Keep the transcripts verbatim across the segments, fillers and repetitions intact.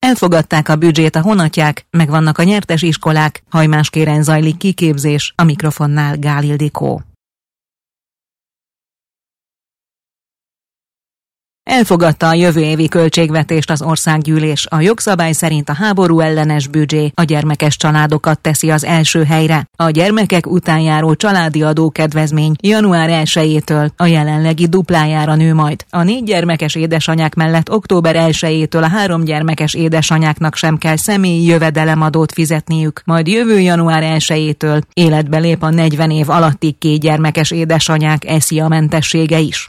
Elfogadták a büdzsét a honatják, megvannak a nyertes iskolák, Hajmáskéren zajlik kiképzés, a mikrofonnál Gál Ildikó. Elfogadta a jövő évi költségvetést az országgyűlés. A jogszabály szerint a háború ellenes büdzsé a gyermekes családokat teszi az első helyre. A gyermekek után járó családi adókedvezmény január elsejétől a jelenlegi duplájára nő majd. A négy gyermekes édesanyák mellett október elsejétől a három gyermekes édesanyáknak sem kell személyi jövedelemadót fizetniük, majd jövő január elsejétől életbe lép a negyven év alatti két gyermekes édesanyák é es zé á-mentessége is.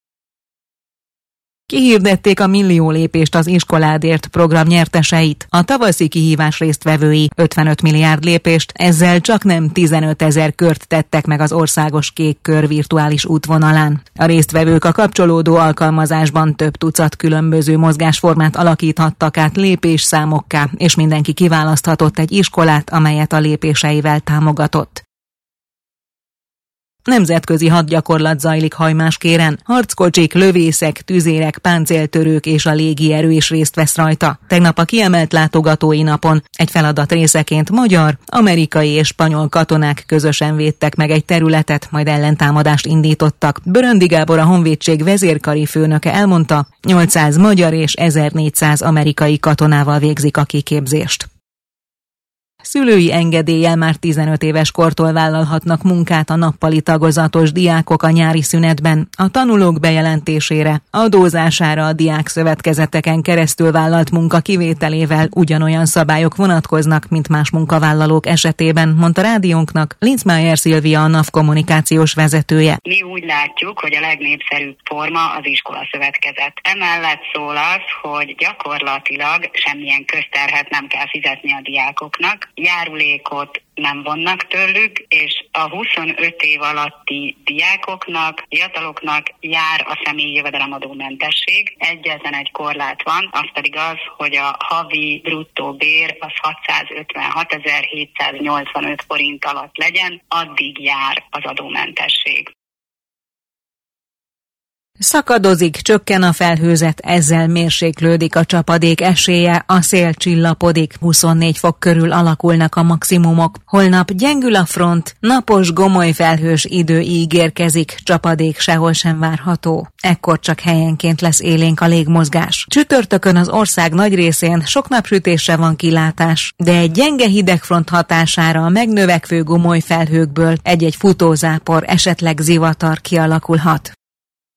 Kihirdették a Millió lépést az iskoládért program nyerteseit. A tavaszi kihívás résztvevői ötvenöt milliárd lépést, ezzel csaknem tizenöt ezer kört tettek meg az országos kék kör virtuális útvonalán. A résztvevők a kapcsolódó alkalmazásban több tucat különböző mozgásformát alakíthattak át lépésszámokká, és mindenki kiválaszthatott egy iskolát, amelyet a lépéseivel támogatott. Nemzetközi hadgyakorlat zajlik Hajmáskéren. Harckocsik, lövészek, tüzérek, páncéltörők és a légierő is részt vesz rajta. Tegnap a kiemelt látogatói napon egy feladat részeként magyar, amerikai és spanyol katonák közösen védtek meg egy területet, majd ellentámadást indítottak. Böröndi Gábor, a honvédség vezérkari főnöke elmondta, nyolcszáz magyar és ezernégyszáz amerikai katonával végzik a kiképzést. Szülői engedéllyel már tizenöt éves kortól vállalhatnak munkát a nappali tagozatos diákok a nyári szünetben. A tanulók bejelentésére, adózására a diákszövetkezeteken keresztül vállalt munka kivételével ugyanolyan szabályok vonatkoznak, mint más munkavállalók esetében, mondta rádiónknak Linzmeier Szilvia, a NAV kommunikációs vezetője. Mi úgy látjuk, hogy a legnépszerűbb forma az iskolaszövetkezet. Emellett szól az, hogy gyakorlatilag semmilyen közterhet nem kell fizetni a diákoknak, járulékot nem vonnak tőlük, és a huszonöt év alatti diákoknak, fiataloknak jár a személyi jövedelemadómentesség. Egyetlen egy korlát van, az pedig az, hogy a havi bruttó bér az hatszázötvenhatezer-hétszáznyolcvanöt forint alatt legyen, addig jár az adómentesség. Szakadozik, csökken a felhőzet, ezzel mérséklődik a csapadék esélye, a szél csillapodik, huszonnégy fok körül alakulnak a maximumok. Holnap gyengül a front, napos, gomoly felhős idő ígérkezik, csapadék sehol sem várható. Ekkor csak helyenként lesz élénk a légmozgás. Csütörtökön az ország nagy részén sok napsütésre van kilátás, de egy gyenge hidegfront hatására a megnövekvő gomoly felhőkből egy-egy futózápor, esetleg zivatar kialakulhat.